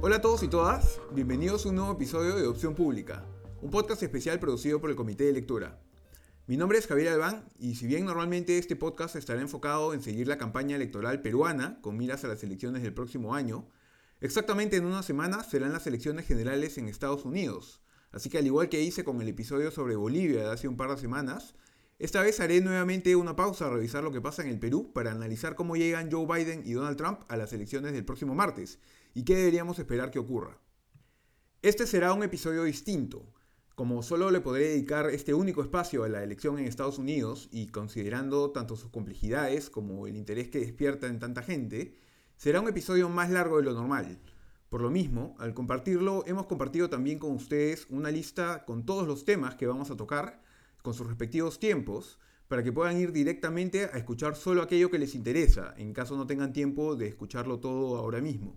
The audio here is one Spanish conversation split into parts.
Hola a todos y todas, bienvenidos a un nuevo episodio de Opción Pública, un podcast especial producido por el Comité de Lectura. Mi nombre es Javier Albán y si bien normalmente este podcast estará enfocado en seguir la campaña electoral peruana con miras a las elecciones del próximo año, exactamente en una semana serán las elecciones generales en Estados Unidos. Así que al igual que hice con el episodio sobre Bolivia de hace un par de semanas, esta vez haré nuevamente una pausa a revisar lo que pasa en el Perú para analizar cómo llegan Joe Biden y Donald Trump a las elecciones del próximo martes y qué deberíamos esperar que ocurra. Este será un episodio distinto. Como solo le podré dedicar este único espacio a la elección en Estados Unidos y considerando tanto sus complejidades como el interés que despierta en tanta gente, será un episodio más largo de lo normal. Por lo mismo, al compartirlo, hemos compartido también con ustedes una lista con todos los temas que vamos a tocar, con sus respectivos tiempos, para que puedan ir directamente a escuchar solo aquello que les interesa, en caso no tengan tiempo de escucharlo todo ahora mismo.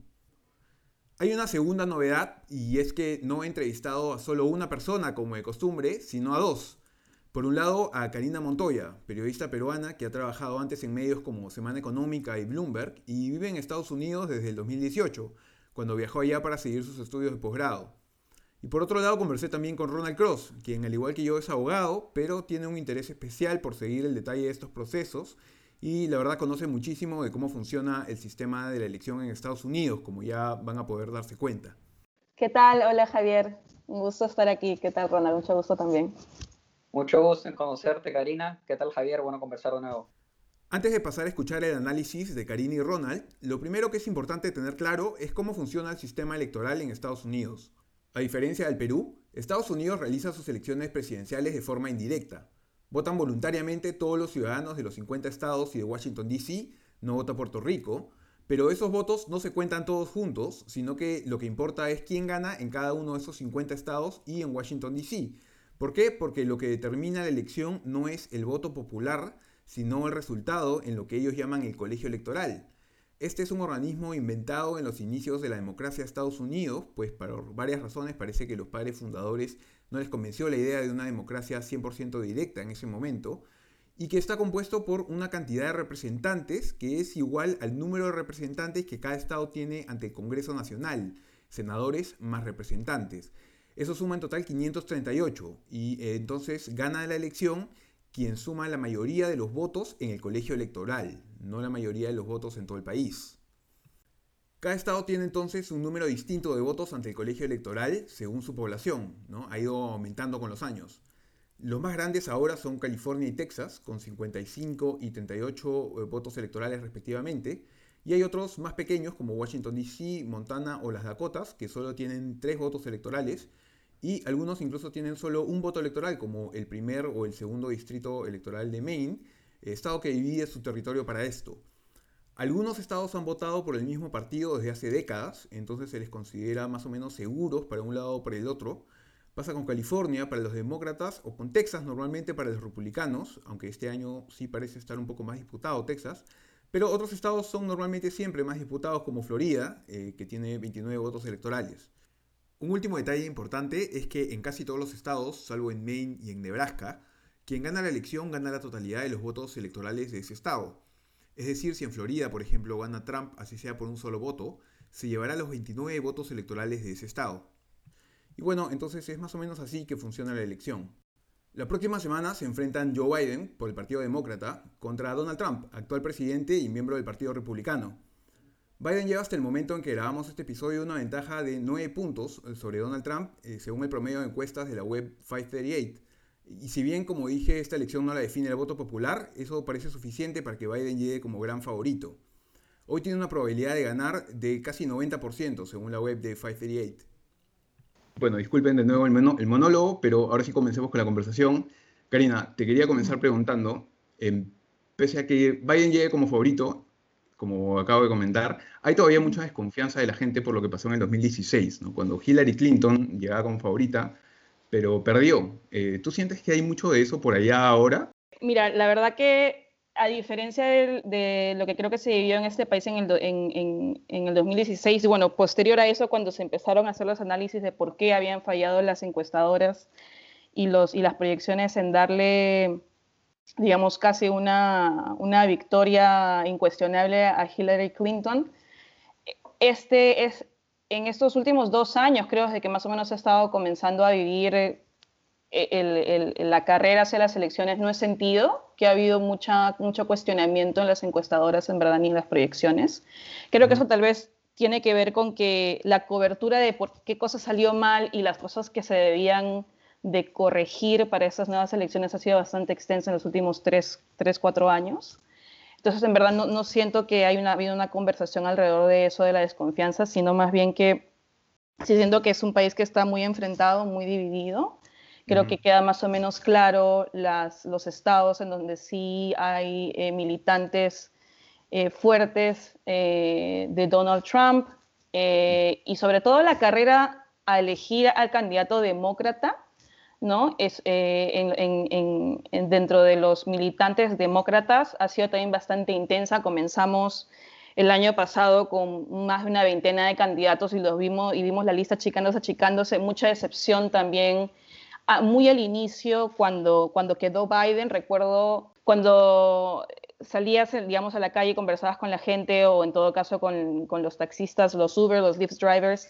Hay una segunda novedad, y es que no he entrevistado a solo una persona como de costumbre, sino a dos. Por un lado, a Karina Montoya, periodista peruana que ha trabajado antes en medios como Semana Económica y Bloomberg y vive en Estados Unidos desde el 2018, cuando viajó allá para seguir sus estudios de posgrado. Y por otro lado conversé también con Ronald Cross, quien al igual que yo es abogado, pero tiene un interés especial por seguir el detalle de estos procesos y la verdad conoce muchísimo de cómo funciona el sistema de la elección en Estados Unidos, como ya van a poder darse cuenta. ¿Qué tal? Hola Javier, un gusto estar aquí. ¿Qué tal Ronald? Mucho gusto también. Mucho gusto en conocerte, Karina. ¿Qué tal, Javier? Bueno conversar de nuevo. Antes de pasar a escuchar el análisis de Karina y Ronald, lo primero que es importante tener claro es cómo funciona el sistema electoral en Estados Unidos. A diferencia del Perú, Estados Unidos realiza sus elecciones presidenciales de forma indirecta. Votan voluntariamente todos los ciudadanos de los 50 estados y de Washington, D.C., no vota Puerto Rico, pero esos votos no se cuentan todos juntos, sino que lo que importa es quién gana en cada uno de esos 50 estados y en Washington, D.C. ¿Por qué? Porque lo que determina la elección no es el voto popular, sino el resultado en lo que ellos llaman el colegio electoral. Este es un organismo inventado en los inicios de la democracia de Estados Unidos, pues por varias razones parece que los padres fundadores no les convenció la idea de una democracia 100% directa en ese momento, y que está compuesto por una cantidad de representantes que es igual al número de representantes que cada estado tiene ante el Congreso Nacional, senadores más representantes. Eso suma en total 538, y entonces gana la elección quien suma la mayoría de los votos en el colegio electoral, no la mayoría de los votos en todo el país. Cada estado tiene entonces un número distinto de votos ante el colegio electoral según su población, ¿no? Ha ido aumentando con los años. Los más grandes ahora son California y Texas, con 55 y 38 votos electorales respectivamente, y hay otros más pequeños como Washington, D.C., Montana o las Dakotas, que solo tienen 3 votos electorales, y algunos incluso tienen solo un voto electoral, como el primer o el segundo distrito electoral de Maine, estado que divide su territorio para esto. Algunos estados han votado por el mismo partido desde hace décadas, entonces se les considera más o menos seguros para un lado o para el otro. Pasa con California para los demócratas o con Texas normalmente para los republicanos, aunque este año sí parece estar un poco más disputado Texas. Pero otros estados son normalmente siempre más disputados como Florida, que tiene 29 votos electorales. Un último detalle importante es que en casi todos los estados, salvo en Maine y en Nebraska, quien gana la elección gana la totalidad de los votos electorales de ese estado. Es decir, si en Florida, por ejemplo, gana Trump, así sea por un solo voto, se llevará los 29 votos electorales de ese estado. Y bueno, entonces es más o menos así que funciona la elección. La próxima semana se enfrentan Joe Biden, por el Partido Demócrata, contra Donald Trump, actual presidente y miembro del Partido Republicano. Biden lleva hasta el momento en que grabamos este episodio una ventaja de 9 puntos sobre Donald Trump, según el promedio de encuestas de la web 538. Y si bien, como dije, esta elección no la define el voto popular, eso parece suficiente para que Biden llegue como gran favorito. Hoy tiene una probabilidad de ganar de casi 90%, según la web de 538. Bueno, disculpen de nuevo el monólogo, pero ahora sí comencemos con la conversación. Karina, te quería comenzar preguntando, pese a que Biden llegue como favorito, como acabo de comentar, hay todavía mucha desconfianza de la gente por lo que pasó en el 2016, ¿no? Cuando Hillary Clinton llegaba como favorita, pero perdió. ¿Tú sientes que hay mucho de eso por allá ahora? Mira, la verdad que a diferencia de lo que creo que se vivió en este país en el 2016, y bueno, posterior a eso, cuando se empezaron a hacer los análisis de por qué habían fallado las encuestadoras y las proyecciones en darle, digamos, casi una victoria incuestionable a Hillary Clinton, este es en estos últimos 2 años, creo, desde que más o menos he estado comenzando a vivir la carrera hacia las elecciones, no he sentido que ha habido mucho cuestionamiento en las encuestadoras, en verdad, ni en las proyecciones. Creo que eso tal vez tiene que ver con que la cobertura de por qué cosa salió mal y las cosas que se debían de corregir para esas nuevas elecciones ha sido bastante extensa en los últimos 4 años. Entonces, en verdad, no siento que haya habido una conversación alrededor de eso, de la desconfianza, sino más bien que sí siento que es un país que está muy enfrentado, muy dividido. Creo que queda más o menos claro los estados en donde sí hay militantes fuertes de Donald Trump y sobre todo la carrera a elegir al candidato demócrata, ¿no? Dentro de los militantes demócratas ha sido también bastante intensa. Comenzamos el año pasado con más de una veintena de candidatos y vimos la lista achicándose, mucha decepción también. Muy al inicio, cuando quedó Biden, recuerdo cuando salías, digamos, a la calle y conversabas con la gente o en todo caso con los taxistas, los Uber, los Lyft drivers,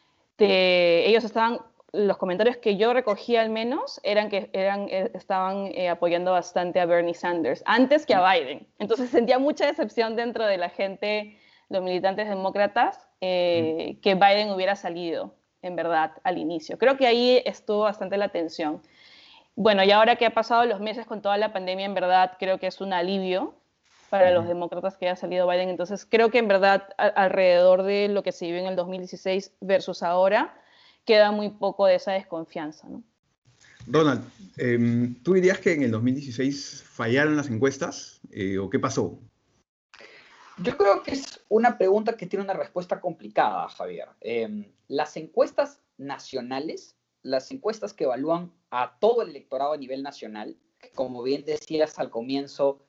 ellos estaban, los comentarios que yo recogía al menos eran que estaban apoyando bastante a Bernie Sanders, antes que a Biden. Entonces sentía mucha decepción dentro de la gente, los militantes demócratas, que Biden hubiera salido, en verdad, al inicio. Creo que ahí estuvo bastante la tensión. Bueno, y ahora que ha pasado los meses con toda la pandemia, en verdad creo que es un alivio para los demócratas que haya salido Biden. Entonces creo que en verdad alrededor de lo que se vivió en el 2016 versus ahora, queda muy poco de esa desconfianza, ¿no? Ronald, ¿tú dirías que en el 2016 fallaron las encuestas o qué pasó? Yo creo que es una pregunta que tiene una respuesta complicada, Javier. Las encuestas nacionales, las encuestas que evalúan a todo el electorado a nivel nacional, como bien decías al comienzo,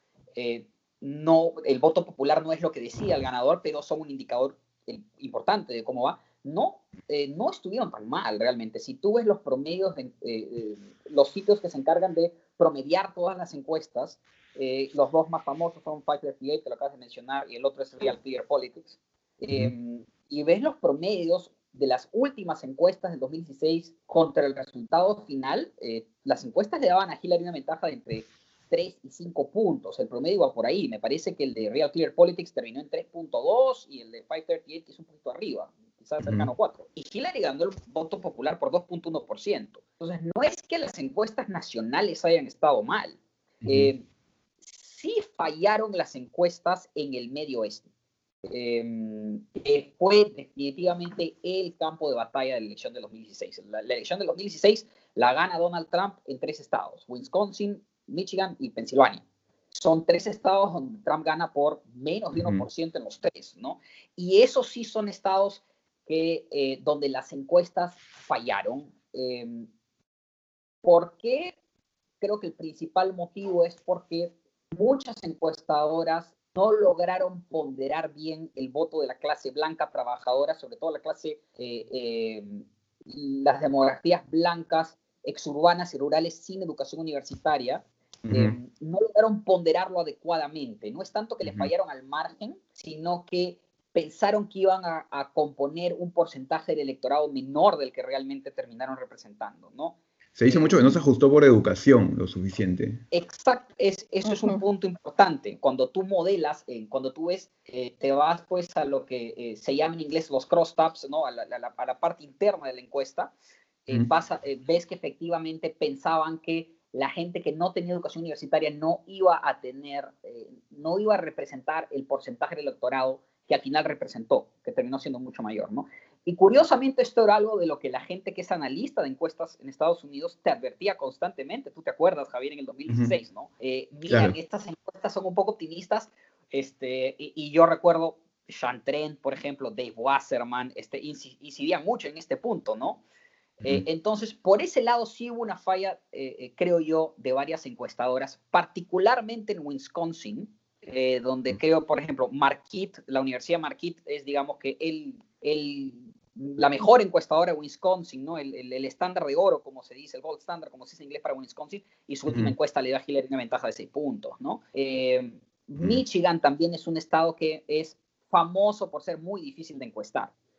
no, el voto popular no es lo que decía el ganador, pero son un indicador importante de cómo va. No estuvieron tan mal realmente. Si tú ves los promedios, los sitios que se encargan de promediar todas las encuestas, los dos más famosos son 538, que lo acabas de mencionar, y el otro es Real Clear Politics. Y ves los promedios de las últimas encuestas del 2016 contra el resultado final. Las encuestas le daban a Hillary una ventaja de entre 3 y 5 puntos. El promedio iba por ahí. Me parece que el de Real Clear Politics terminó en 3.2 y el de 538 que es un poquito arriba, quizás cercano a 4. Y Hillary ganó el voto popular por 2.1%. Entonces, no es que las encuestas nacionales hayan estado mal. Sí fallaron las encuestas en el medio oeste. Fue definitivamente el campo de batalla de la elección de 2016. La elección de 2016 la gana Donald Trump en 3 estados: Wisconsin, Michigan y Pensilvania. Son 3 estados donde Trump gana por menos de 1% en los 3, ¿no? Y esos sí son estados donde las encuestas fallaron. ¿Por qué? Creo que el principal motivo es porque muchas encuestadoras no lograron ponderar bien el voto de la clase blanca trabajadora, sobre todo la clase, las demografías blancas, exurbanas y rurales sin educación universitaria. No lograron ponderarlo adecuadamente. No es tanto que le fallaron al margen, sino que pensaron que iban a componer un porcentaje del electorado menor del que realmente terminaron representando, ¿no? Se dice mucho que no se ajustó por educación lo suficiente. Exacto, eso es un punto importante. Cuando tú modelas, cuando tú ves, te vas pues a lo que se llama en inglés los crosstabs, ¿no? a la parte interna de la encuesta, ves que efectivamente pensaban que la gente que no tenía educación universitaria no iba a representar el porcentaje del electorado que al final representó, que terminó siendo mucho mayor, ¿no? Y curiosamente esto era algo de lo que la gente que es analista de encuestas en Estados Unidos te advertía constantemente. Tú te acuerdas, Javier, en el 2016, ¿no? Miren, estas encuestas son un poco optimistas, y yo recuerdo Sean Trent, por ejemplo, Dave Wasserman, incidían mucho en este punto, ¿no? Entonces, por ese lado sí hubo una falla, creo yo, de varias encuestadoras, particularmente en Wisconsin, donde creo, por ejemplo, Marquette, la Universidad Marquette es, digamos que la mejor encuestadora de Wisconsin, ¿no? El estándar de oro, como se dice, el gold standard, como se dice en inglés para Wisconsin, y su última encuesta le da a Hillary una ventaja de 6 puntos, ¿no? Michigan también es un estado que es famoso por ser muy difícil de encuestar.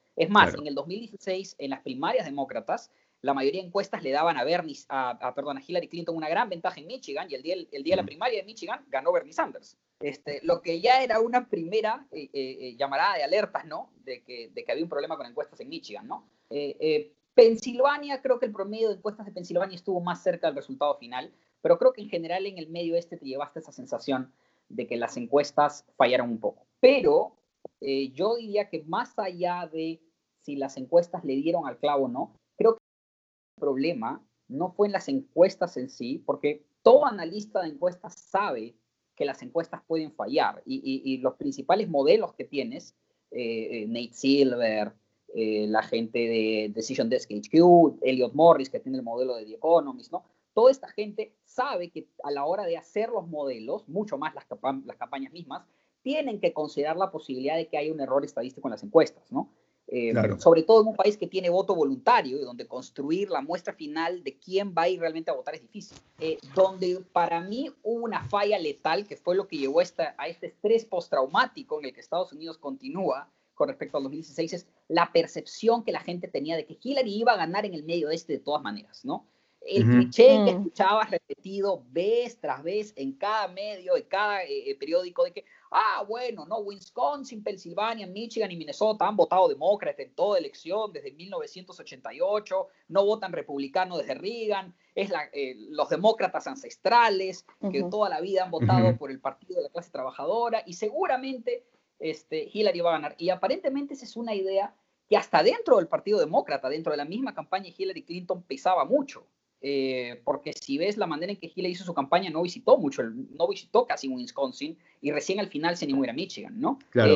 Es más, Claro. en el 2016, en las primarias demócratas, la mayoría de encuestas le daban a Hillary Clinton una gran ventaja en Michigan, y el día de la primaria de Michigan ganó Bernie Sanders. Lo que ya era una primera llamarada de alertas, ¿no? De que había un problema con encuestas en Michigan, ¿no? Pensilvania, creo que el promedio de encuestas de Pensilvania estuvo más cerca del resultado final, pero creo que en general en el medio te llevaste esa sensación de que las encuestas fallaron un poco. Pero yo diría que más allá de si las encuestas le dieron al clavo o no, creo que el problema no fue en las encuestas en sí, porque todo analista de encuestas sabe que las encuestas pueden fallar, y los principales modelos que tienes, Nate Silver, la gente de Decision Desk HQ, Elliot Morris, que tiene el modelo de The Economist, ¿no? Toda esta gente sabe que a la hora de hacer los modelos, mucho más las campañas mismas, tienen que considerar la posibilidad de que haya un error estadístico en las encuestas, ¿no? Claro. Sobre todo en un país que tiene voto voluntario y donde construir la muestra final de quién va a ir realmente a votar es difícil. Donde para mí hubo una falla letal, que fue lo que llevó a este estrés postraumático en el que Estados Unidos continúa con respecto al 2016, es la percepción que la gente tenía de que Hillary iba a ganar en el medio de todas maneras, ¿no? El cliché que escuchabas repetido vez tras vez en cada medio, en cada periódico, de que bueno, no, Wisconsin, Pensilvania, Michigan y Minnesota han votado demócrata en toda elección desde 1988, no votan republicano desde Reagan, los demócratas ancestrales que toda la vida han votado por el partido de la clase trabajadora, y seguramente Hillary va a ganar. Y aparentemente esa es una idea que hasta dentro del Partido Demócrata, dentro de la misma campaña, Hillary Clinton pesaba mucho. Porque si ves la manera en que Hillary hizo su campaña, no visitó casi Wisconsin, y recién al final se animó a ir a Michigan, ¿no? Claro.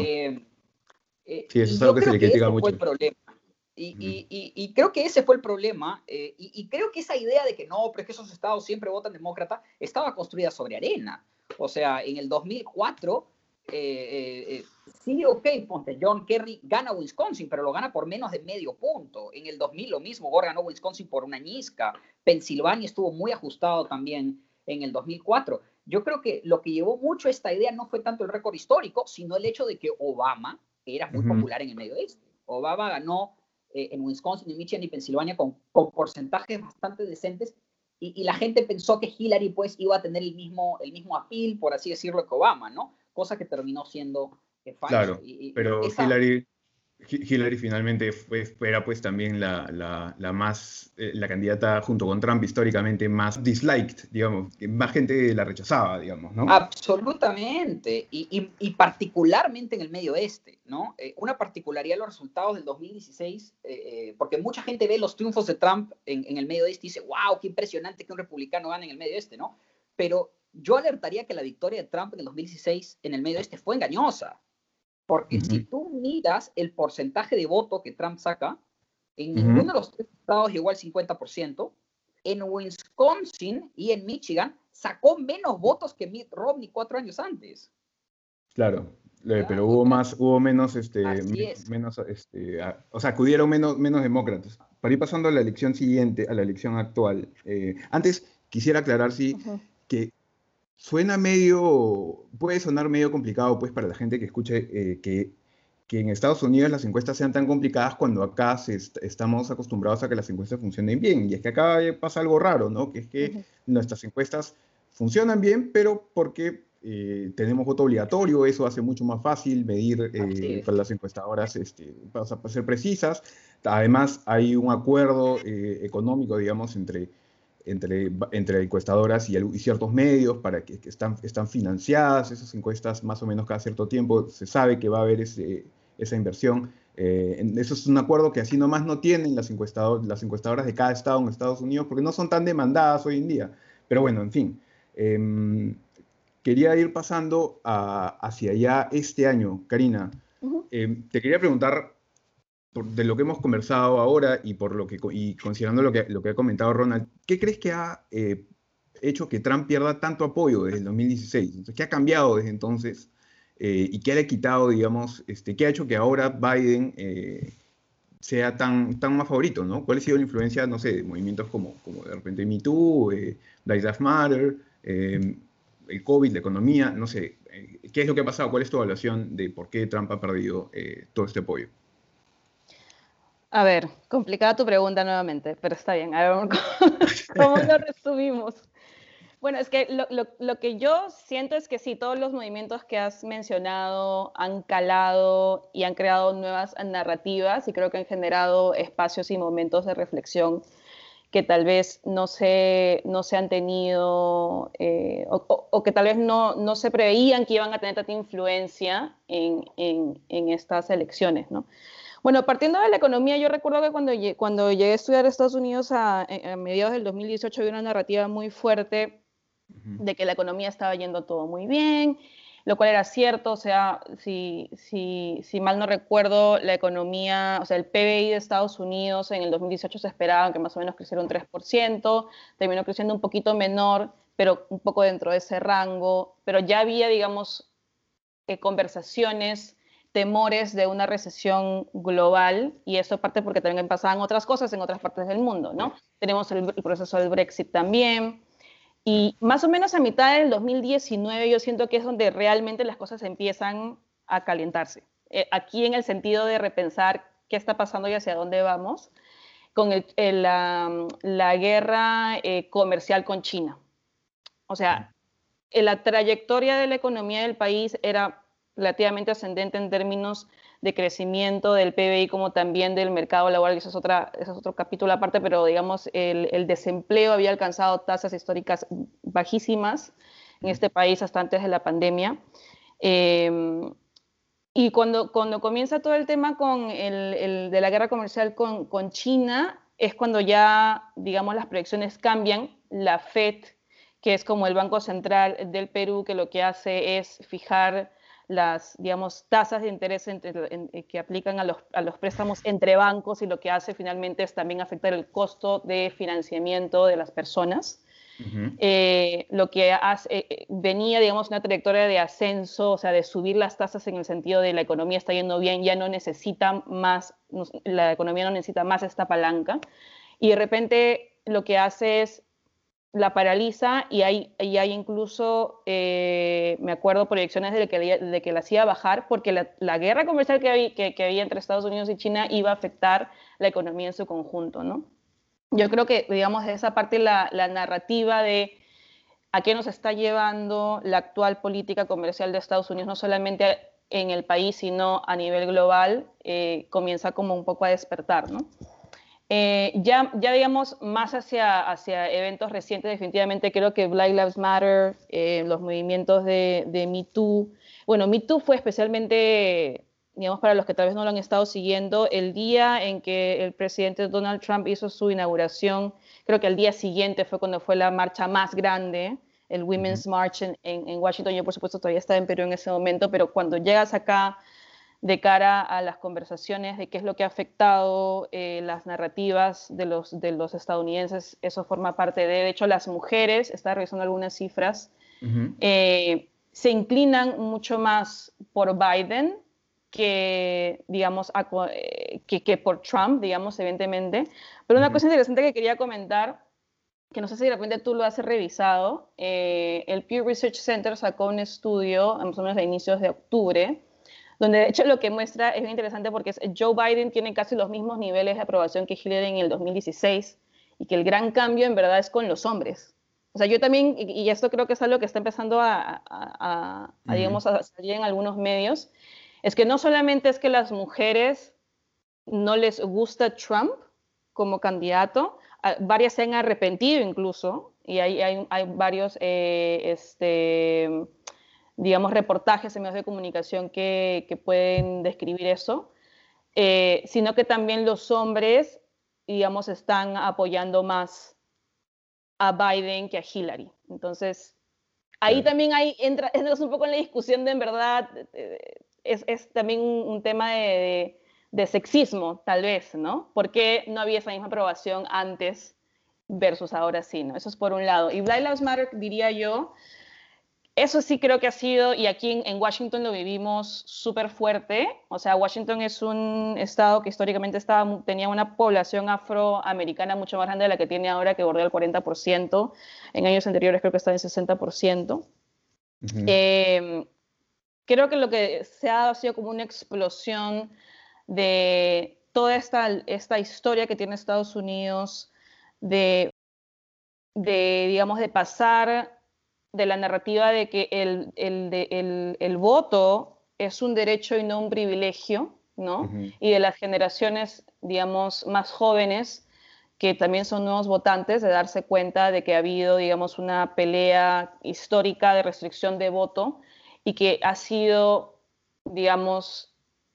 Sí, eso es algo que se le critica mucho. Fue el problema. Y creo que ese fue el problema, y creo que esa idea de que no, pero es que esos estados siempre votan demócrata, estaba construida sobre arena. O sea, en el 2004, sí, ok, ponte, John Kerry gana Wisconsin, pero lo gana por menos de medio punto. En el 2000 lo mismo, Gore ganó Wisconsin por una ñisca. Pensilvania estuvo muy ajustado también en el 2004. Yo creo que lo que llevó mucho a esta idea no fue tanto el récord histórico, sino el hecho de que Obama era muy popular en el medio oeste. Obama ganó en Wisconsin, en Michigan y Pensilvania con porcentajes bastante decentes, y la gente pensó que Hillary pues iba a tener el mismo appeal, por así decirlo, que Obama, ¿no? Cosa que terminó siendo falso. Claro, pero Hillary finalmente era pues también la candidata junto con Trump históricamente más disliked, digamos, que más gente la rechazaba, digamos, ¿no? Absolutamente, y particularmente en el medio oeste, ¿no? Una particularidad de los resultados del 2016, porque mucha gente ve los triunfos de Trump en el medio oeste y dice, wow, qué impresionante que un republicano gane en el medio oeste, ¿no? Pero yo alertaría que la victoria de Trump en el 2016 en el medio oeste fue engañosa. Porque si tú miras el porcentaje de voto que Trump saca, en ninguno de los tres estados llegó al 50%. En Wisconsin y en Michigan sacó menos votos que Mitt Romney 4 años antes. Claro, pero hubo menos, o sea, acudieron menos demócratas. Para ir pasando a la elección siguiente, a la elección actual, antes quisiera aclarar que puede sonar medio complicado pues para la gente que escuche que en Estados Unidos las encuestas sean tan complicadas cuando acá estamos acostumbrados a que las encuestas funcionen bien. Y es que acá pasa algo raro, ¿no? Que es que nuestras encuestas funcionan bien, pero porque tenemos voto obligatorio, eso hace mucho más fácil medir para las encuestadoras para ser precisas. Además, hay un acuerdo económico, digamos, entre encuestadoras y ciertos medios para que están financiadas esas encuestas más o menos cada cierto tiempo. Se sabe que va a haber esa inversión. Eso es un acuerdo que así nomás no tienen las encuestadoras de cada estado en Estados Unidos porque no son tan demandadas hoy en día. Pero bueno, en fin. Quería ir pasando hacia allá este año, Karina. Te quería preguntar, de lo que hemos conversado ahora y considerando lo que ha comentado Ronald, ¿qué crees que ha hecho que Trump pierda tanto apoyo desde el 2016? Entonces, ¿qué ha cambiado desde entonces? ¿Y qué le ha quitado, digamos, qué ha hecho que ahora Biden sea tan más favorito, ¿no? ¿Cuál ha sido la influencia, no sé, de movimientos como de repente Me Too, Black Lives Matter, el COVID, la economía, no sé, ¿qué es lo que ha pasado? ¿Cuál es tu evaluación de por qué Trump ha perdido todo este apoyo? A ver, complicada tu pregunta nuevamente, pero está bien. A ver, ¿cómo lo resumimos? Bueno, es que lo que yo siento es que sí, todos los movimientos que has mencionado han calado y han creado nuevas narrativas y creo que han generado espacios y momentos de reflexión que tal vez no se han tenido o que tal vez no se preveían que iban a tener tanta influencia en estas elecciones, ¿no? Bueno, partiendo de la economía, yo recuerdo que cuando llegué a estudiar a Estados Unidos a mediados del 2018 había una narrativa muy fuerte de que la economía estaba yendo todo muy bien, lo cual era cierto, o sea, si mal no recuerdo, la economía, o sea, el PBI de Estados Unidos en el 2018 se esperaba que más o menos creciera un 3%, terminó creciendo un poquito menor, pero un poco dentro de ese rango, pero ya había, digamos, conversaciones, temores de una recesión global, y eso parte porque también pasaban otras cosas en otras partes del mundo, ¿no? Tenemos el proceso del Brexit también, y más o menos a mitad del 2019 yo siento que es donde realmente las cosas empiezan a calentarse. Aquí en el sentido de repensar qué está pasando y hacia dónde vamos, con la guerra comercial con China. O sea, la trayectoria de la economía del país era relativamente ascendente en términos de crecimiento del PBI como también del mercado laboral, eso es otro capítulo aparte, pero digamos el desempleo había alcanzado tasas históricas bajísimas en este país hasta antes de la pandemia. Y cuando comienza todo el tema de la guerra comercial con China, es cuando ya, digamos, las proyecciones cambian. La FED, que es como el Banco Central del Perú, que lo que hace es fijar las, digamos, tasas de interés que aplican a los préstamos entre bancos, y lo que hace finalmente es también afectar el costo de financiamiento de las personas. Lo que venía, digamos, una trayectoria de ascenso, o sea, de subir las tasas en el sentido de la economía está yendo bien, ya no necesita más, la economía no necesita más esta palanca, y de repente lo que hace es la paraliza, y hay incluso, me acuerdo, proyecciones de que la hacía bajar, porque la guerra comercial que había entre Estados Unidos y China iba a afectar la economía en su conjunto, ¿no? Yo creo que, digamos, de esa parte la narrativa de a qué nos está llevando la actual política comercial de Estados Unidos, no solamente en el país, sino a nivel global, comienza como un poco a despertar, ¿no? Ya digamos, más hacia eventos recientes, definitivamente creo que Black Lives Matter, los movimientos de Me Too. Bueno, Me Too fue especialmente, digamos, para los que tal vez no lo han estado siguiendo, el día en que el presidente Donald Trump hizo su inauguración, creo que al día siguiente fue cuando fue la marcha más grande, el Women's March en Washington. Yo, por supuesto, todavía estaba en Perú en ese momento, pero cuando llegas acá de cara a las conversaciones de qué es lo que ha afectado las narrativas de los estadounidenses, eso forma parte de hecho, las mujeres, estaba revisando algunas cifras, se inclinan mucho más por Biden que, digamos, que por Trump, digamos, evidentemente. Pero una cosa interesante que quería comentar, que no sé si de repente tú lo has revisado, el Pew Research Center sacó un estudio, más o menos a inicios de octubre, donde de hecho lo que muestra es bien interesante, porque Joe Biden tiene casi los mismos niveles de aprobación que Hillary en el 2016, y que el gran cambio en verdad es con los hombres. O sea, yo también, y esto creo que es algo que está empezando digamos, a salir en algunos medios, es que no solamente es que las mujeres no les gusta Trump como candidato, varias se han arrepentido incluso, y hay varios digamos, reportajes en medios de comunicación que pueden describir eso, sino que también los hombres, digamos, están apoyando más a Biden que a Hillary. Entonces, ahí también entras un poco en la discusión de, en verdad, es también un tema de sexismo, tal vez, ¿no? ¿Por qué no había esa misma aprobación antes versus ahora sí, ¿no? Eso es por un lado. Y Black Lives Matter, diría yo, eso sí creo que ha sido, y aquí en Washington lo vivimos súper fuerte. O sea, Washington es un estado que históricamente tenía una población afroamericana mucho más grande de la que tiene ahora, que bordea el 40%. En años anteriores creo que estaba en 60%. Creo que lo que se ha dado ha sido como una explosión de toda esta historia que tiene Estados Unidos digamos, de pasar de la narrativa de que el voto es un derecho y no un privilegio, ¿no? Ujú. Y de las generaciones, digamos, más jóvenes, que también son nuevos votantes, de darse cuenta de que ha habido, digamos, una pelea histórica de restricción de voto y que ha sido, digamos,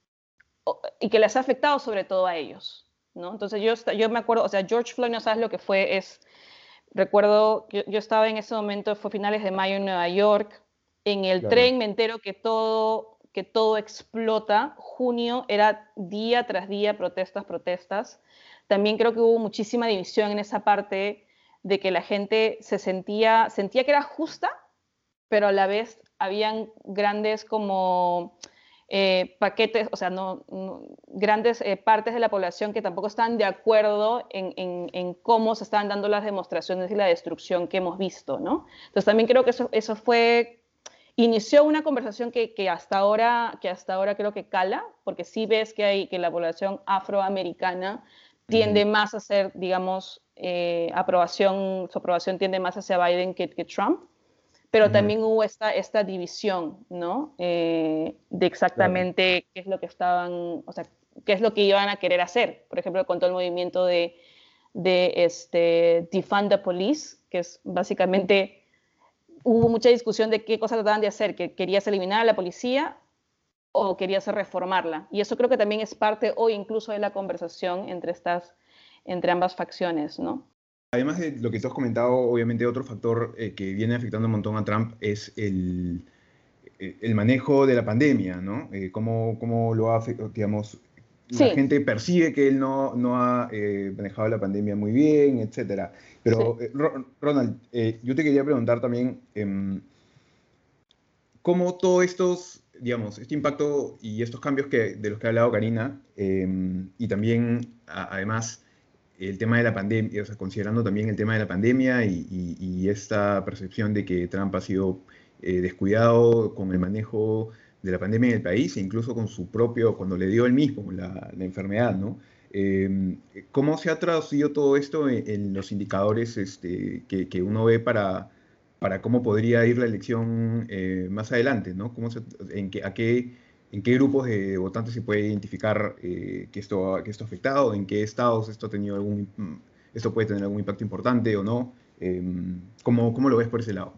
y que les ha afectado sobre todo a ellos, ¿no? Entonces yo me acuerdo, o sea, George Floyd, no sabes lo que fue, recuerdo, yo estaba en ese momento, fue finales de mayo en Nueva York, en el Claro. tren me entero que todo explota, junio era día tras día protestas, protestas. También creo que hubo muchísima división en esa parte de que la gente sentía que era justa, pero a la vez habían grandes como paquetes, o sea, grandes partes de la población que tampoco están de acuerdo en cómo se estaban dando las demostraciones y la destrucción que hemos visto, ¿no? Entonces también creo que eso inició una conversación que hasta ahora creo que cala, porque sí ves que la población afroamericana tiende más a ser, digamos, su aprobación tiende más hacia Biden que Trump. Pero Ujú. también hubo esta división, ¿no? De Claro. exactamente qué es lo que o sea, qué es lo que iban a querer hacer. Por ejemplo, con todo el movimiento de Defund the Police, que es básicamente, hubo mucha discusión de qué cosas trataban de hacer, que querías eliminar a la policía o querías reformarla. Y eso creo que también es parte hoy incluso de la conversación entre ambas facciones, ¿no? Además de lo que tú has comentado, obviamente otro factor que viene afectando un montón a Trump es el manejo de la pandemia, ¿no? Cómo lo ha afectado, digamos, la Sí, gente percibe que él no ha manejado la pandemia muy bien, etcétera. sí. Pero, Ronald, yo te quería preguntar también, cómo todos estos, digamos, este impacto y estos cambios de los que ha hablado Karina, y también, además, el tema de la pandemia, o sea, considerando también el tema de la pandemia y esta percepción de que Trump ha sido descuidado con el manejo de la pandemia en el país e incluso con su propio, cuando le dio él mismo la enfermedad, ¿no? ¿Cómo se ha traducido todo esto en los indicadores que uno ve para cómo podría ir la elección más adelante, ¿no? En qué grupos de votantes se puede identificar que esto ha afectado, en qué estados esto puede tener algún impacto importante o no? ¿Cómo lo ves por ese lado?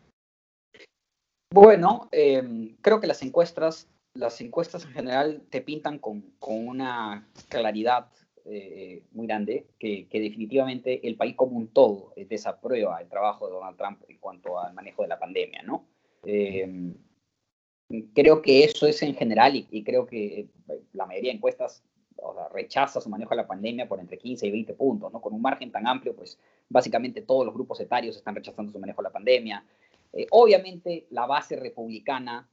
Bueno, creo que las encuestas en general te pintan con una claridad muy grande que definitivamente el país como un todo desaprueba el trabajo de Donald Trump en cuanto al manejo de la pandemia, ¿no? Eh, Creo que eso es en general y creo que la mayoría de encuestas, o sea, rechaza su manejo de la pandemia por entre 15 y 20 puntos, ¿no? Con un margen tan amplio, pues básicamente todos los grupos etarios están rechazando su manejo de la pandemia. Obviamente la base republicana,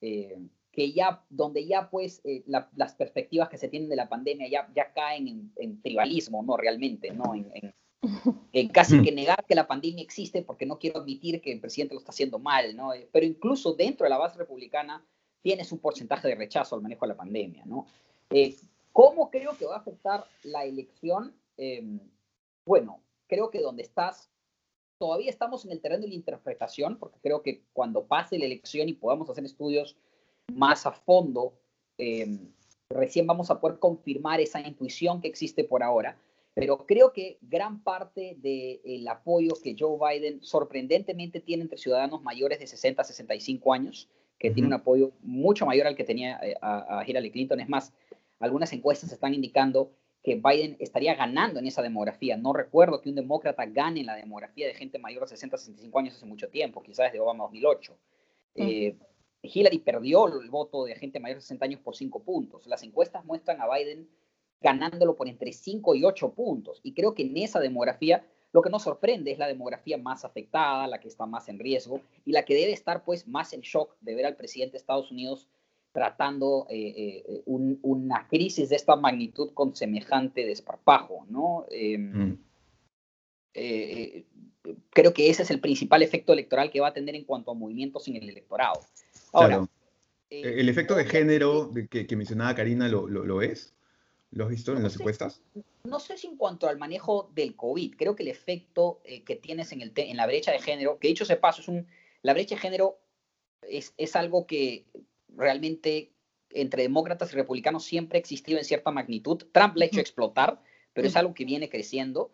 donde ya pues las perspectivas que se tienen de la pandemia ya caen en tribalismo, ¿no? Realmente, ¿no? Casi que negar que la pandemia existe porque no quiero admitir que el presidente lo está haciendo mal, ¿no? Pero incluso dentro de la base republicana tienes un porcentaje de rechazo al manejo de la pandemia, ¿no? Eh, ¿Cómo creo que va a afectar la elección? Bueno, creo que donde estás, todavía estamos en el terreno de la interpretación, porque creo que cuando pase la elección y podamos hacer estudios más a fondo, eh, recién vamos a poder confirmar esa intuición que existe por ahora. Pero creo que gran parte del apoyo que Joe Biden sorprendentemente tiene entre ciudadanos mayores de 60 a 65 años, que tiene un apoyo mucho mayor al que tenía a Hillary Clinton. Es más, algunas encuestas están indicando que Biden estaría ganando en esa demografía. No recuerdo que un demócrata gane en la demografía de gente mayor de 60 a 65 años hace mucho tiempo, quizás desde Obama 2008. Hillary perdió el voto de gente mayor de 60 años por 5 puntos. Las encuestas muestran a Biden ganándolo por entre 5 y 8 puntos. Y creo que en esa demografía lo que nos sorprende es la demografía más afectada, la que está más en riesgo y la que debe estar pues más en shock de ver al presidente de Estados Unidos tratando una crisis de esta magnitud con semejante desparpajo, ¿no? Creo que ese es el principal efecto electoral que va a tener en cuanto a movimientos en el electorado. Ahora, Claro. ¿El efecto de género que mencionaba Karina lo es? ¿Lo has visto en las encuestas? No sé si en cuanto al manejo del COVID, creo que el efecto que tienes en la brecha de género, que dicho sea paso, la brecha de género es algo que realmente entre demócratas y republicanos siempre ha existido en cierta magnitud. Trump le ha hecho explotar, pero es algo que viene creciendo.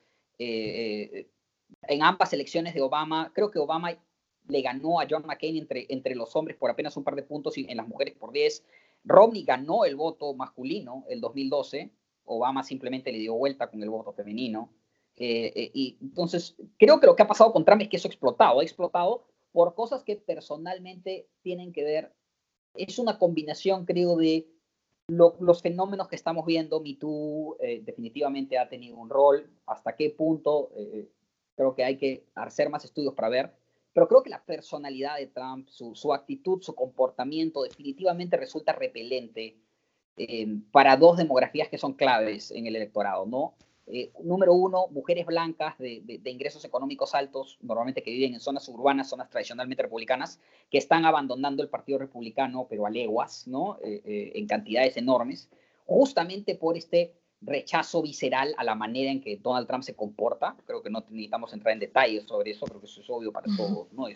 En ambas elecciones de Obama, creo que Obama le ganó a John McCain entre los hombres por apenas un par de puntos y en las mujeres por 10. Romney ganó el voto masculino el 2012. Obama simplemente le dio vuelta con el voto femenino. Y entonces, creo que lo que ha pasado con Trump es que eso ha explotado por cosas que personalmente tienen que ver. Es una combinación, creo, de los fenómenos que estamos viendo. Me Too definitivamente ha tenido un rol. Hasta qué punto, creo que hay que hacer más estudios para ver. Pero creo que la personalidad de Trump, su actitud, su comportamiento, definitivamente resulta repelente para dos demografías que son claves en el electorado, ¿no? Número uno, mujeres blancas de ingresos económicos altos, normalmente que viven en zonas urbanas, zonas tradicionalmente republicanas, que están abandonando el Partido Republicano, pero a leguas, ¿no? En cantidades enormes, justamente por este rechazo visceral a la manera en que Donald Trump se comporta. Creo que no necesitamos entrar en detalles sobre eso, creo que eso es obvio para todos, ¿no?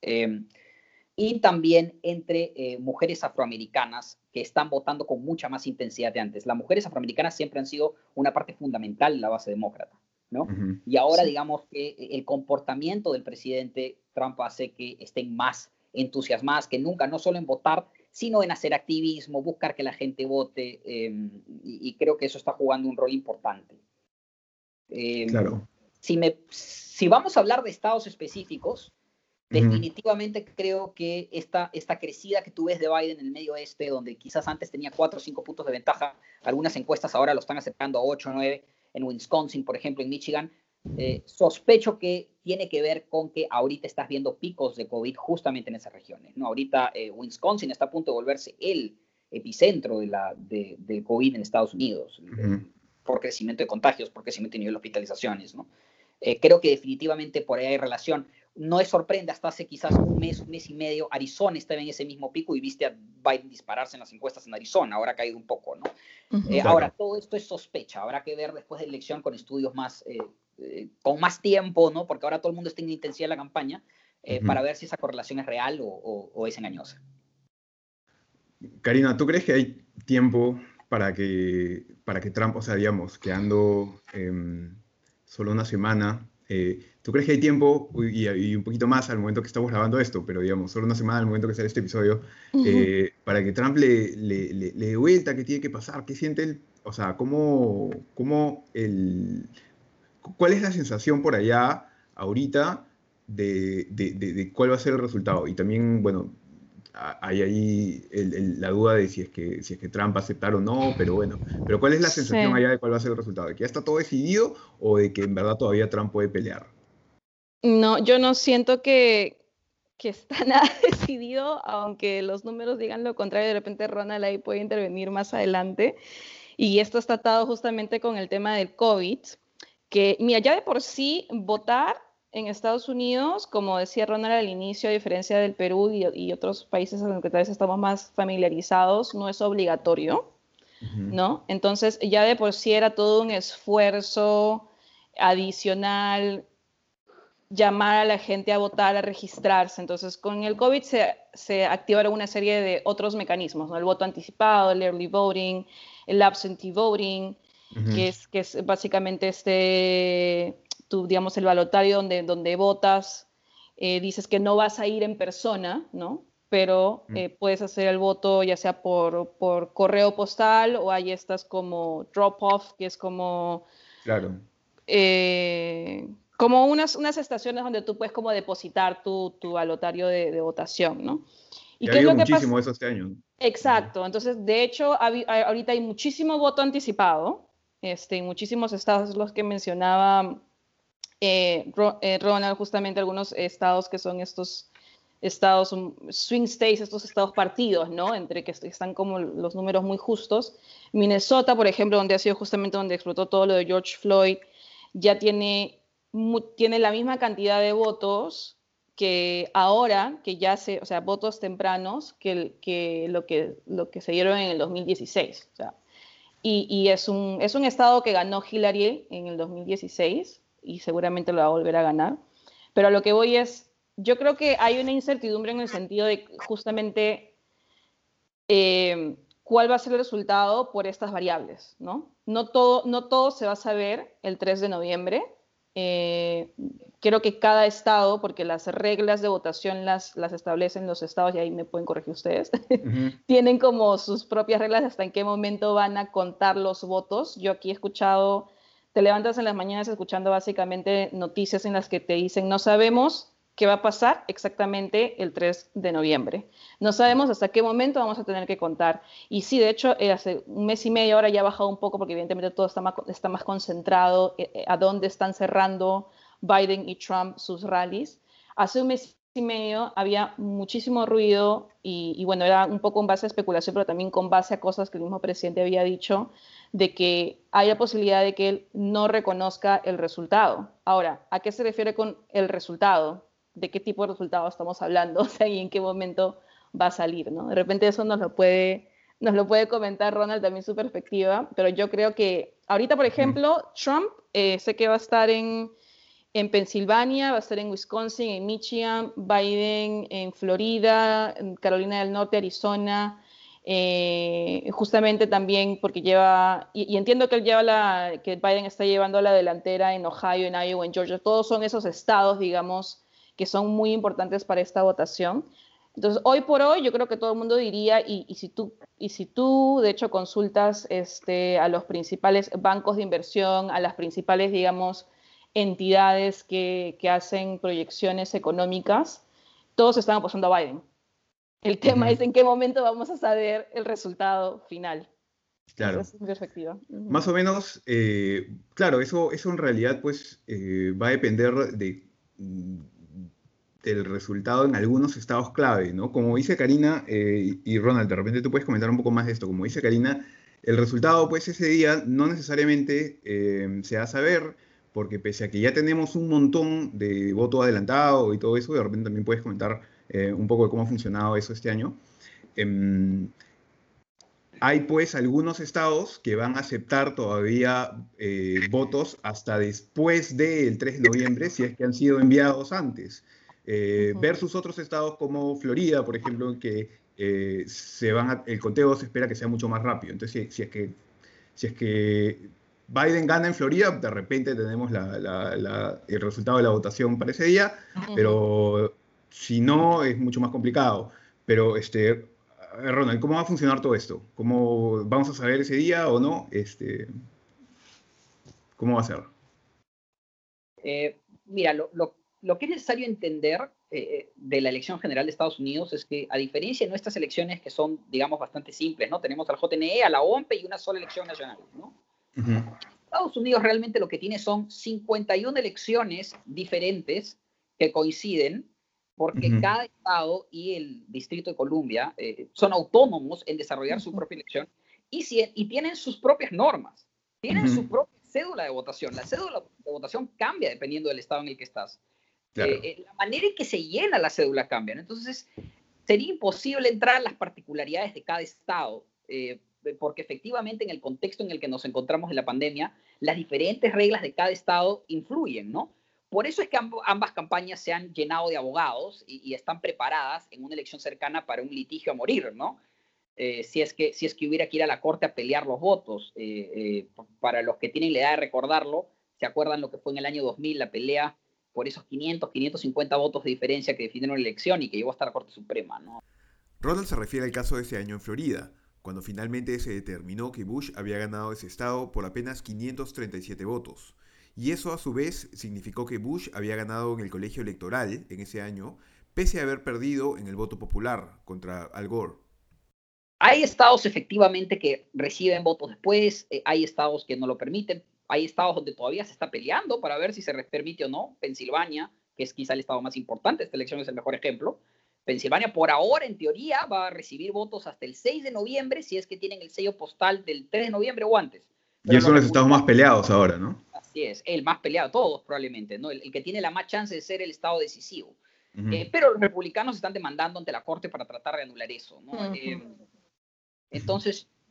Y también entre mujeres afroamericanas que están votando con mucha más intensidad de antes. Las mujeres afroamericanas siempre han sido una parte fundamental de la base demócrata, ¿no? Y ahora digamos que el comportamiento del presidente Trump hace que estén más entusiasmadas que nunca, no solo en votar, sino en hacer activismo, buscar que la gente vote, y creo que eso está jugando un rol importante. Claro. Si vamos a hablar de estados específicos, definitivamente creo que esta crecida que tú ves de Biden en el medio oeste, donde quizás antes tenía 4 o 5 puntos de ventaja, algunas encuestas ahora lo están acercando a 8 o 9, en Wisconsin, por ejemplo, en Michigan, sospecho que tiene que ver con que ahorita estás viendo picos de COVID justamente en esas regiones, ¿no? Ahorita Wisconsin está a punto de volverse el epicentro del COVID en Estados Unidos, por crecimiento de contagios, por crecimiento de nivel de hospitalizaciones, ¿no? Creo que definitivamente por ahí hay relación. No es sorprende, hasta hace quizás un mes y medio, Arizona estaba en ese mismo pico y viste a Biden dispararse en las encuestas en Arizona, ahora ha caído un poco, ¿no? Claro. Ahora, todo esto es sospecha, habrá que ver después de la elección con estudios más, con más tiempo, ¿no? Porque ahora todo el mundo está en intensidad de la campaña, para ver si esa correlación es real o es engañosa. Karina, ¿tú crees que hay tiempo para que Trump, o sea, digamos, quedando solo una semana, ¿tú crees que hay tiempo y un poquito más al momento que estamos grabando esto, pero digamos, solo una semana al momento que sale este episodio, para que Trump le dé vuelta? ¿Qué tiene que pasar? ¿Qué siente él? O sea, ¿cuál es la sensación por allá ahorita de cuál va a ser el resultado? Y también, bueno, hay ahí la duda de si es que Trump va a aceptar o no, pero bueno. Pero ¿cuál es la sensación allá de cuál va a ser el resultado? ¿De que ya está todo decidido o de que en verdad todavía Trump puede pelear? No, yo no siento que está nada decidido, aunque los números digan lo contrario. De repente Ronald ahí puede intervenir más adelante. Y esto está atado justamente con el tema del COVID, que mira, ya de por sí votar en Estados Unidos, como decía Ronald al inicio, a diferencia del Perú y otros países en los que tal vez estamos más familiarizados, no es obligatorio, ¿no? Entonces ya de por sí era todo un esfuerzo adicional llamar a la gente a votar, a registrarse. Entonces, con el COVID se activaron una serie de otros mecanismos, ¿no? El voto anticipado, el early voting, el absentee voting, que es básicamente digamos, el balotario donde votas, dices que no vas a ir en persona, ¿no? Pero puedes hacer el voto ya sea por correo postal o hay estas como drop-off, que es como... Claro. Como unas estaciones donde tú puedes como depositar tu balotario de votación, ¿no? ¿Y qué ha habido muchísimo eso este año? Exacto. Entonces, de hecho, ahorita hay muchísimo voto anticipado, en muchísimos estados, los que mencionaba Ronald, justamente algunos estados que son estos estados swing states, estos estados partidos, ¿no? Entre que están como los números muy justos. Minnesota, por ejemplo, donde ha sido justamente donde explotó todo lo de George Floyd, ya tiene la misma cantidad de votos que ahora, que ya o sea, votos tempranos que lo que se dieron en el 2016. O sea, y es un estado que ganó Hillary en el 2016 y seguramente lo va a volver a ganar. Pero a lo que voy es, yo creo que hay una incertidumbre en el sentido de justamente cuál va a ser el resultado por estas variables, ¿no? No todo se va a saber el 3 de noviembre. Creo que cada estado, porque las reglas de votación las establecen los estados, y ahí me pueden corregir ustedes, tienen como sus propias reglas hasta en qué momento van a contar los votos. Yo aquí he escuchado, te levantas en las mañanas escuchando básicamente noticias en las que te dicen no sabemos qué va a pasar exactamente el 3 de noviembre. No sabemos hasta qué momento vamos a tener que contar. Y sí, de hecho, hace un mes y medio ahora ya ha bajado un poco porque evidentemente todo está más concentrado a dónde están cerrando Biden y Trump sus rallies. Hace un mes y medio había muchísimo ruido y bueno, era un poco en base a especulación, pero también con base a cosas que el mismo presidente había dicho, de que hay la posibilidad de que él no reconozca el resultado. Ahora, ¿a qué se refiere con el resultado? ¿De qué tipo de resultado estamos hablando? O sea, y en qué momento va a salir, ¿no? De repente eso nos lo puede comentar Ronald también su perspectiva, pero yo creo que ahorita, por ejemplo, Trump sé que va a estar en Pensilvania, va a estar en Wisconsin, en Michigan, Biden en Florida, en Carolina del Norte, Arizona, justamente también porque lleva, y entiendo que que Biden está llevando la delantera en Ohio, en Iowa, en Georgia, todos son esos estados, digamos, que son muy importantes para esta votación. Entonces, hoy por hoy, yo creo que todo el mundo diría, y si tú, de hecho, consultas a los principales bancos de inversión, a las principales, digamos, entidades que hacen proyecciones económicas, todos están apostando a Biden. El tema es en qué momento vamos a saber el resultado final. Claro. Esa es mi perspectiva. Más o menos, claro, eso en realidad pues va a depender del resultado en algunos estados clave, ¿no? Como dice Karina y Ronald, de repente tú puedes comentar un poco más de esto. Como dice Karina, el resultado pues ese día no necesariamente se va a saber, porque pese a que ya tenemos un montón de voto adelantado y todo eso, de repente también puedes comentar un poco de cómo ha funcionado eso este año. Hay pues algunos estados que van a aceptar todavía votos hasta después del 3 de noviembre, si es que han sido enviados antes, versus otros estados como Florida, por ejemplo, que el conteo se espera que sea mucho más rápido. Entonces, si es que Biden gana en Florida, de repente tenemos el resultado de la votación para ese día, pero si no, es mucho más complicado. Pero Ronald, ¿cómo va a funcionar todo esto? ¿Cómo vamos a saber ese día o no? ¿Cómo va a ser? Mira, lo que es necesario entender de la elección general de Estados Unidos es que, a diferencia de nuestras elecciones, que son, digamos, bastante simples, ¿no? Tenemos al JNE, a la OMP y una sola elección nacional, ¿no? Estados Unidos realmente lo que tiene son 51 elecciones diferentes que coinciden, porque cada estado y el Distrito de Columbia son autónomos en desarrollar su propia elección y tienen sus propias normas, tienen su propia cédula de votación. La cédula de votación cambia dependiendo del estado en el que estás. Claro. La manera en que se llena la cédula cambia, ¿no? Entonces, sería imposible entrar a las particularidades de cada estado, porque efectivamente en el contexto en el que nos encontramos en la pandemia, las diferentes reglas de cada estado influyen, ¿no? Por eso es que ambas campañas se han llenado de abogados y están preparadas en una elección cercana para un litigio a morir, ¿no? Si es que hubiera que ir a la corte a pelear los votos. Para los que tienen la edad de recordarlo, ¿se acuerdan lo que fue en el año 2000 la pelea por esos 550 votos de diferencia que definieron la elección y que llevó hasta la Corte Suprema, ¿no? Ronald se refiere al caso de ese año en Florida, cuando finalmente se determinó que Bush había ganado ese estado por apenas 537 votos. Y eso a su vez significó que Bush había ganado en el colegio electoral en ese año, pese a haber perdido en el voto popular contra Al Gore. Hay estados efectivamente que reciben votos después, hay estados que no lo permiten, hay estados donde todavía se está peleando para ver si se permite o no. Pensilvania, que es quizá el estado más importante, esta elección es el mejor ejemplo. Pensilvania por ahora, en teoría, va a recibir votos hasta el 6 de noviembre, si es que tienen el sello postal del 3 de noviembre o antes. Pero y es uno de los estados más peleados ahora, ¿no? Así es, el más peleado, todos probablemente, ¿no? El que tiene la más chance de ser el estado decisivo. Pero los republicanos están demandando ante la Corte para tratar de anular eso, ¿no? Entonces,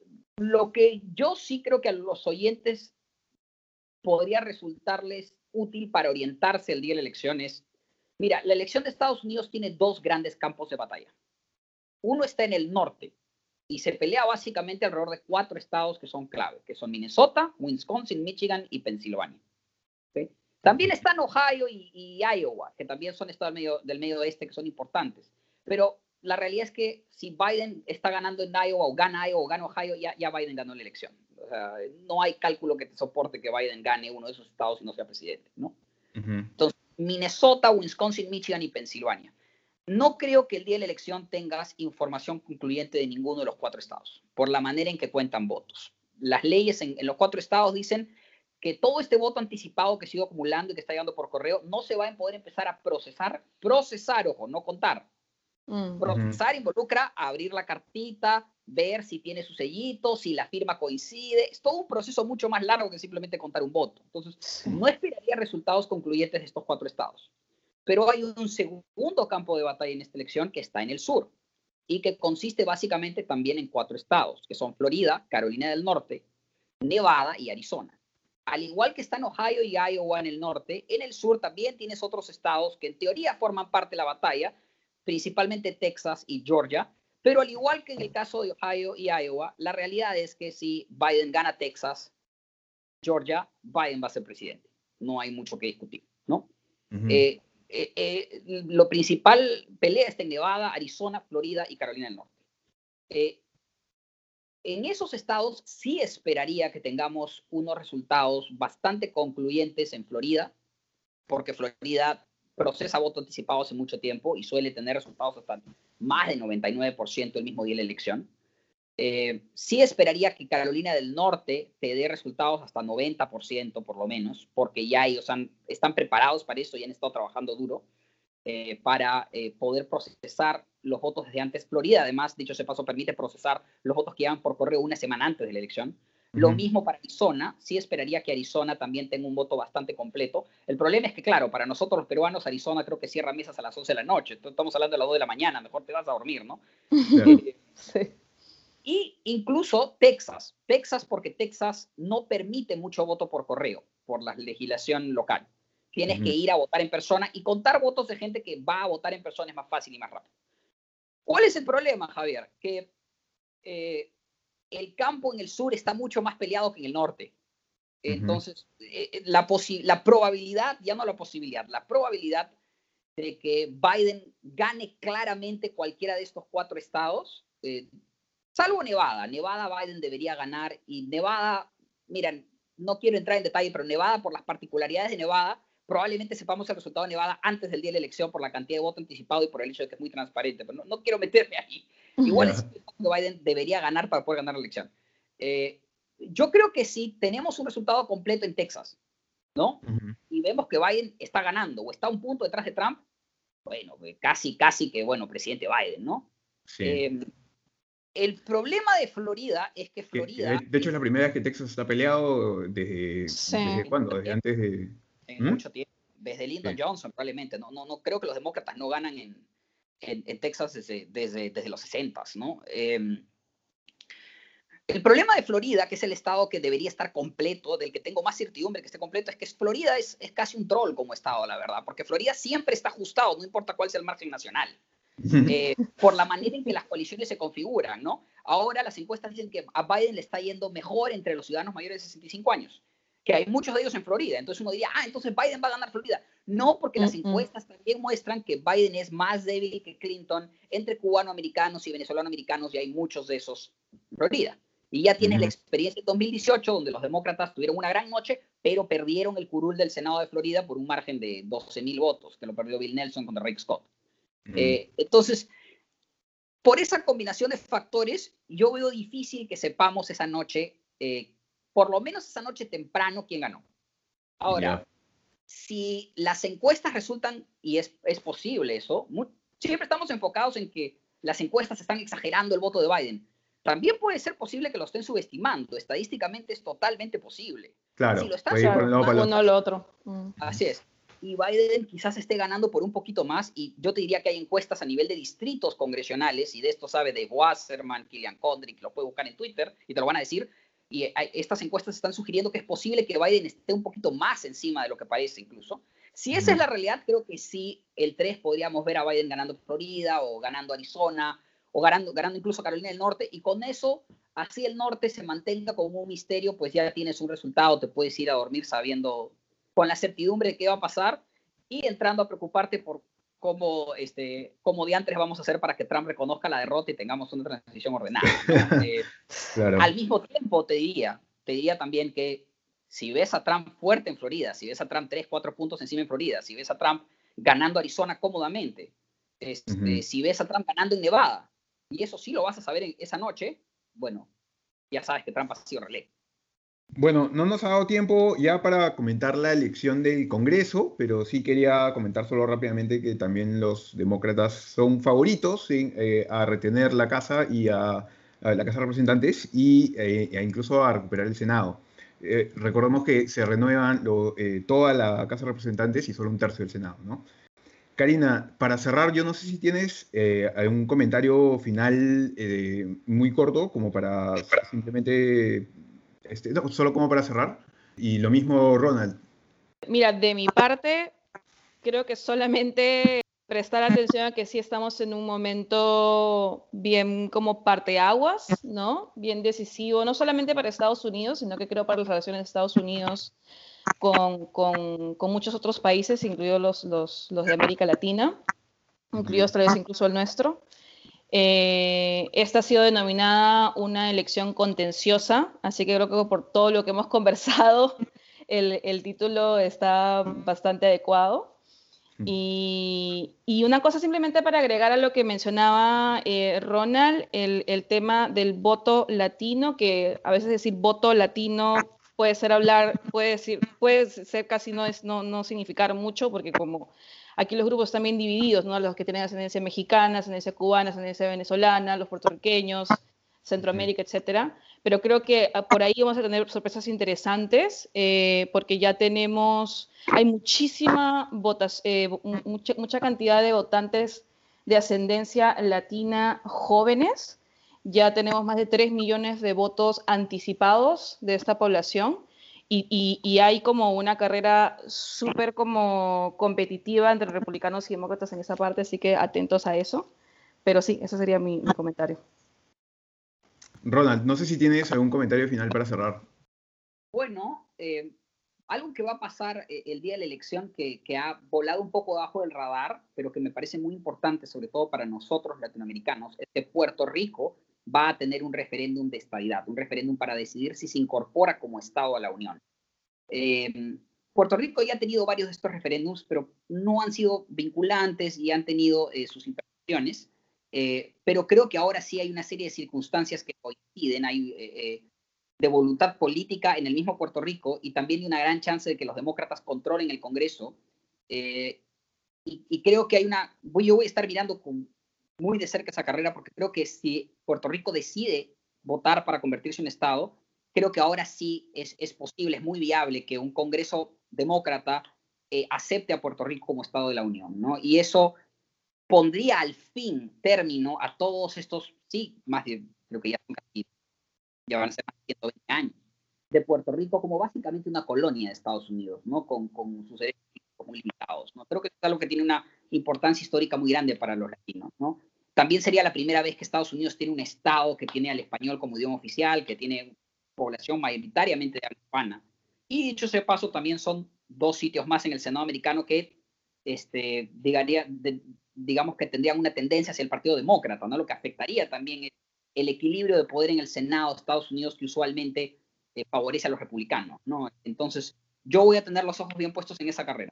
Lo que yo sí creo que a los oyentes podría resultarles útil para orientarse el día de la elección es, mira, la elección de Estados Unidos tiene dos grandes campos de batalla. Uno está en el norte y se pelea básicamente alrededor de 4 estados que son clave, que son Minnesota, Wisconsin, Michigan y Pensilvania. ¿Sí? También están Ohio y Iowa, que también son estados del medio oeste que son importantes. Pero la realidad es que si Biden está ganando en Iowa o gana Ohio, ya Biden ganó la elección. O sea, no hay cálculo que te soporte que Biden gane uno de esos estados y no sea presidente, ¿no? Entonces, Minnesota, Wisconsin, Michigan y Pensilvania. No creo que el día de la elección tengas información concluyente de ninguno de los 4 estados, por la manera en que cuentan votos. Las leyes en los 4 estados dicen que todo este voto anticipado que se ha ido acumulando y que está llegando por correo no se va a poder empezar a procesar, ojo, no contar. Procesar involucra abrir la cartita, ver si tiene su sellito, si la firma coincide. Es todo un proceso mucho más largo que simplemente contar un voto. Entonces, no esperaría resultados concluyentes de estos 4 estados. Pero hay un segundo campo de batalla en esta elección que está en el sur y que consiste básicamente también en 4 estados, que son Florida, Carolina del Norte, Nevada y Arizona. Al igual que están Ohio y Iowa en el norte, en el sur también tienes otros estados que en teoría forman parte de la batalla, principalmente Texas y Georgia, pero al igual que en el caso de Ohio y Iowa, la realidad es que si Biden gana Texas, Georgia, Biden va a ser presidente. No hay mucho que discutir, ¿no? Lo principal pelea está en Nevada, Arizona, Florida y Carolina del Norte. En esos estados sí esperaría que tengamos unos resultados bastante concluyentes en Florida, porque Florida procesa voto anticipado hace mucho tiempo y suele tener resultados hasta más del 99% el mismo día de la elección. Sí esperaría que Carolina del Norte te dé resultados hasta 90% por lo menos, porque ya ellos están preparados para eso y han estado trabajando duro para poder procesar los votos desde antes. Florida, además, dicho sea paso, permite procesar los votos que llegan por correo una semana antes de la elección. Lo mismo para Arizona. Sí esperaría que Arizona también tenga un voto bastante completo. El problema es que, claro, para nosotros los peruanos, Arizona creo que cierra mesas a las 11 de la noche. Estamos hablando de las 2 de la mañana. Mejor te vas a dormir, ¿no? Sí. Y incluso Texas. Texas, porque Texas no permite mucho voto por correo por la legislación local. Tienes que ir a votar en persona y contar votos de gente que va a votar en persona es más fácil y más rápido. ¿Cuál es el problema, Javier? Que el campo en el sur está mucho más peleado que en el norte. Entonces, la probabilidad, ya no la posibilidad, la probabilidad de que Biden gane claramente cualquiera de estos 4 estados, salvo Nevada. Nevada Biden debería ganar y Nevada, miren, no quiero entrar en detalle, pero Nevada, por las particularidades de Nevada, probablemente sepamos el resultado de Nevada antes del día de la elección por la cantidad de voto anticipado y por el hecho de que es muy transparente, pero no quiero meterme ahí. Igual es que Biden debería ganar para poder ganar la elección. Yo creo que si tenemos un resultado completo en Texas, ¿no? Y vemos que Biden está ganando o está un punto detrás de Trump, bueno, casi que, bueno, presidente Biden, ¿no? Sí. El problema de Florida es que Florida... De hecho, es la primera vez que Texas está peleado desde cuándo, desde antes de... En mucho tiempo, desde Lyndon Johnson probablemente. No creo que los demócratas no ganan en Texas desde los 60s, ¿no? El problema de Florida, que es el estado que debería estar completo, del que tengo más certidumbre que esté completo, es que Florida es casi un troll como estado, la verdad, porque Florida siempre está ajustado, no importa cuál sea el margen nacional. Por la manera en que las coaliciones se configuran, ¿no? Ahora las encuestas dicen que a Biden le está yendo mejor entre los ciudadanos mayores de 65 años, que hay muchos de ellos en Florida. Entonces uno diría, entonces Biden va a ganar Florida. No, porque las encuestas también muestran que Biden es más débil que Clinton entre cubanoamericanos y venezolanoamericanos, y hay muchos de esos en Florida. Y ya tienes la experiencia en 2018, donde los demócratas tuvieron una gran noche, pero perdieron el curul del Senado de Florida por un margen de 12,000 votos, que lo perdió Bill Nelson contra Rick Scott. Entonces, por esa combinación de factores, yo veo difícil que sepamos esa noche, por lo menos esa noche temprano, quién ganó. Ahora, si las encuestas resultan, y es posible eso, siempre estamos enfocados en que las encuestas están exagerando el voto de Biden. También puede ser posible que lo estén subestimando. Estadísticamente es totalmente posible. Claro, si lo están puede ir por un lado para el uno al otro. Así es. y Biden quizás esté ganando por un poquito más, y yo te diría que hay encuestas a nivel de distritos congresionales, y de esto sabe Dave Wasserman, Killian Condrick, lo puedes buscar en Twitter y te lo van a decir, y estas encuestas están sugiriendo que es posible que Biden esté un poquito más encima de lo que parece incluso. Si esa es la realidad, creo que sí, el 3 podríamos ver a Biden ganando Florida o ganando Arizona o ganando incluso Carolina del Norte, y con eso, así el norte se mantenga como un misterio, pues ya tienes un resultado, te puedes ir a dormir sabiendo, con la certidumbre de qué va a pasar y entrando a preocuparte por cómo diantres vamos a hacer para que Trump reconozca la derrota y tengamos una transición ordenada, ¿no? Claro. Al mismo tiempo, te diría también que si ves a Trump fuerte en Florida, si ves a Trump 3-4 puntos encima en Florida, si ves a Trump ganando Arizona cómodamente, si ves a Trump ganando en Nevada, y eso sí lo vas a saber esa noche, bueno, ya sabes que Trump ha sido reelecto. Bueno, no nos ha dado tiempo ya para comentar la elección del Congreso, pero sí quería comentar solo rápidamente que también los demócratas son favoritos, ¿sí? A retener la Casa y a la Casa de Representantes y incluso a recuperar el Senado. Recordemos que se renuevan toda la Casa de Representantes y solo un tercio del Senado, ¿no? Karina, para cerrar, yo no sé si tienes algún comentario final muy corto, como para simplemente, no, solo como para cerrar. Y lo mismo, Ronald. Mira, de mi parte, creo que solamente prestar atención a que sí estamos en un momento bien como parteaguas, ¿no? Bien decisivo, no solamente para Estados Unidos, sino que creo para las relaciones de Estados Unidos con muchos otros países, incluidos los de América Latina, incluidos tal vez incluso el nuestro. Esta ha sido denominada una elección contenciosa, así que creo que por todo lo que hemos conversado, el título está bastante adecuado. Y una cosa simplemente para agregar a lo que mencionaba Ronald, el tema del voto latino, que a veces decir voto latino puede ser casi no significar mucho, porque como aquí los grupos están bien divididos, ¿no? Los que tienen ascendencia mexicana, ascendencia cubana, ascendencia venezolana, los puertorriqueños, Centroamérica, etcétera. Pero creo que por ahí vamos a tener sorpresas interesantes, porque ya hay muchísima mucha cantidad de votantes de ascendencia latina jóvenes. Ya tenemos más de 3 millones de votos anticipados de esta población. Y hay como una carrera súper como competitiva entre republicanos y demócratas en esa parte, así que atentos a eso. Pero sí, ese sería mi comentario. Ronald, no sé si tienes algún comentario final para cerrar. Bueno, algo que va a pasar el día de la elección que ha volado un poco debajo del radar, pero que me parece muy importante, sobre todo para nosotros latinoamericanos, es que Puerto Rico va a tener un referéndum de estadidad, un referéndum para decidir si se incorpora como Estado a la Unión. Puerto Rico ya ha tenido varios de estos referéndums, pero no han sido vinculantes y han tenido sus imperfecciones. Pero creo que ahora sí hay una serie de circunstancias que coinciden. Hay de voluntad política en el mismo Puerto Rico y también de una gran chance de que los demócratas controlen el Congreso. Y creo que yo voy a estar mirando muy de cerca esa carrera, porque creo que si Puerto Rico decide votar para convertirse en Estado, creo que ahora sí es posible, es muy viable que un Congreso demócrata acepte a Puerto Rico como Estado de la Unión, ¿no? Y eso pondría al fin término a todos estos, sí, creo que ya van a ser más de 120 años, de Puerto Rico como básicamente una colonia de Estados Unidos, ¿no? Con sus derechos muy limitados, ¿no? Creo que es algo que tiene una importancia histórica muy grande para los latinos, ¿no? También sería la primera vez que Estados Unidos tiene un Estado que tiene al español como idioma oficial, que tiene población mayoritariamente de habla hispana. Y dicho sea paso, también son 2 sitios más en el Senado americano que digamos que tendrían una tendencia hacia el Partido Demócrata, ¿no? Lo que afectaría también el equilibrio de poder en el Senado de Estados Unidos, que usualmente favorece a los republicanos, ¿no? Entonces, yo voy a tener los ojos bien puestos en esa carrera.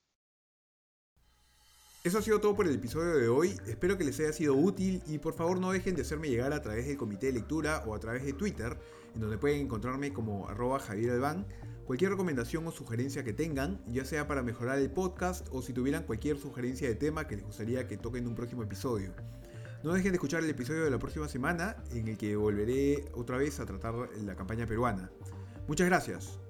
Eso ha sido todo por el episodio de hoy. Espero que les haya sido útil y por favor no dejen de hacerme llegar a través del comité de lectura o a través de Twitter, en donde pueden encontrarme como @JavierAlbán, cualquier recomendación o sugerencia que tengan, ya sea para mejorar el podcast o si tuvieran cualquier sugerencia de tema que les gustaría que toque en un próximo episodio. No dejen de escuchar el episodio de la próxima semana, en el que volveré otra vez a tratar la campaña peruana. Muchas gracias.